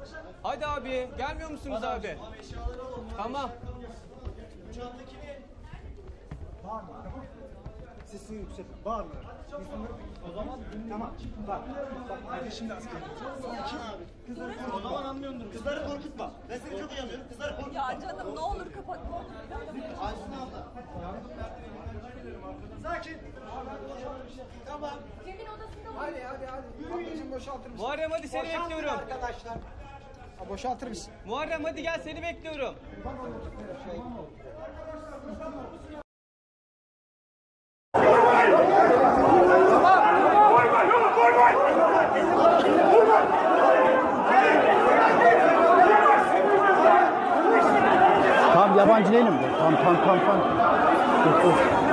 Hadi abi, gelmiyor musunuz abi? Tamam. Sesini yükseltin. Bağırma. O zaman tamam. Bak. Hadi şimdi asker. O zaman anlıyordur. Kızları korkutma. Ben seni çok iyi anlıyorum. Kızları korkutma. Ya canım ne olur kapat. Ne olur. Aysun abla. Sakin. Tamam. Cem'in odasında mı? Hadi. Ablacığım boşaltır mısın? Muharrem hadi seni Boşaltın bekliyorum. arkadaşlar. Ha, boşaltır mısın? Muharrem hadi gel seni bekliyorum. Tam yabancı değilim. Tam. Dur.